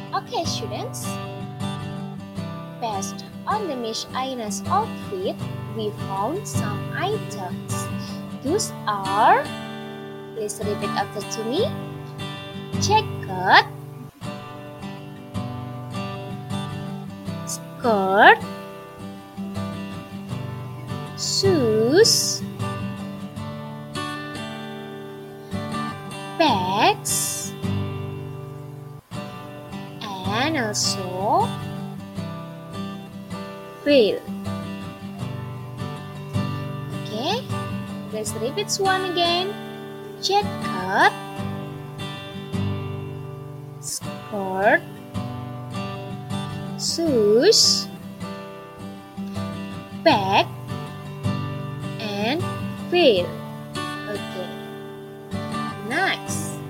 Okay, students. Based on the Miss Aina's outfit, we found some items. Those are, please repeat after to me, jacket, skirt, shoes, bags, and also veil. Okay, let's repeat one again. Jacket, skirt, shoes, bag, and veil.